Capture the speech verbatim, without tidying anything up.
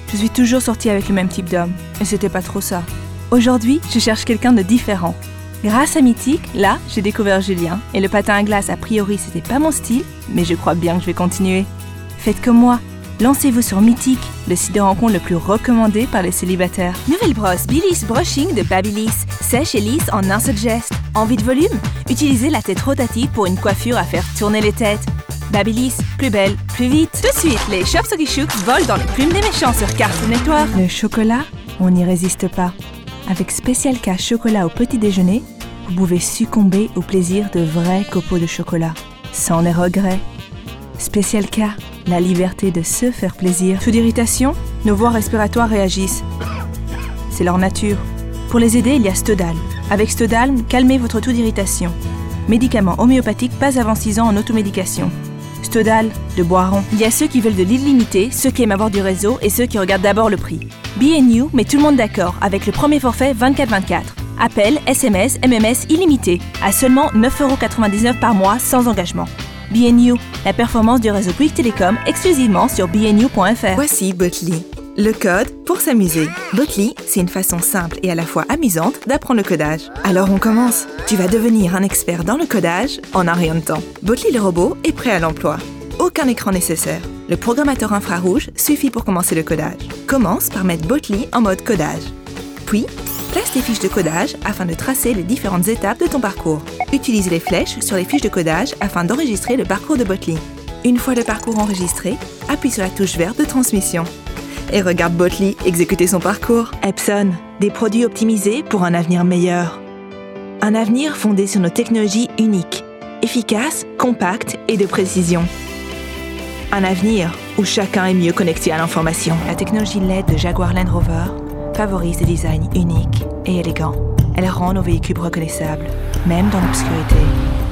Je suis toujours sortie avec le même type d'homme, et c'était pas trop ça. Aujourd'hui, je cherche quelqu'un de différent. Grâce à Mythique, là, j'ai découvert Julien, et le patin à glace, a priori, c'était pas mon style, mais je crois bien que je vais continuer. Faites comme moi, lancez-vous sur Mythique, le site de rencontre le plus recommandé par les célibataires. Nouvelle brosse Biliss Brushing de Babyliss, sèche et lisse en un seul geste. Envie de volume? Utilisez la tête rotative pour une coiffure à faire tourner les têtes. Babyliss, plus belle, plus vite. Tout de suite, les Chop Socky Chooks volent dans le plume des méchants sur Cartoon Network. Le chocolat, on n'y résiste pas. Avec Special K chocolat au petit déjeuner, vous pouvez succomber au plaisir de vrais copeaux de chocolat, sans les regrets. Special K, la liberté de se faire plaisir. Taux d'irritation, nos voies respiratoires réagissent. C'est leur nature. Pour les aider, il y a Stodal. Avec Stodal, calmez votre taux d'irritation. Médicament homéopathique pas avant six ans en automédication. Stodal, de Boiron. Il y a ceux qui veulent de l'illimité, ceux qui aiment avoir du réseau et ceux qui regardent d'abord le prix. B and U met tout le monde d'accord avec le premier forfait vingt-quatre vingt-quatre. Appel, S M S, M M S illimité, à seulement neuf euros quatre-vingt-dix-neuf par mois sans engagement. B and U, la performance du réseau Bouygues Télécom exclusivement sur b n u point f r. Voici Botley, le code pour s'amuser. Botley, c'est une façon simple et à la fois amusante d'apprendre le codage. Alors on commence. Tu vas devenir un expert dans le codage en un rien de temps. Botley le robot est prêt à l'emploi. Aucun écran nécessaire. Le programmateur infrarouge suffit pour commencer le codage. Commence par mettre Botley en mode codage. Puis, place tes fiches de codage afin de tracer les différentes étapes de ton parcours. Utilise les flèches sur les fiches de codage afin d'enregistrer le parcours de Botley. Une fois le parcours enregistré, appuie sur la touche verte de transmission. Et regarde Botley exécuter son parcours. Epson, des produits optimisés pour un avenir meilleur. Un avenir fondé sur nos technologies uniques, efficaces, compactes et de précision. Un avenir où chacun est mieux connecté à l'information. La technologie L E D de Jaguar Land Rover favorise des designs uniques et élégants. Elle rend nos véhicules reconnaissables, même dans l'obscurité.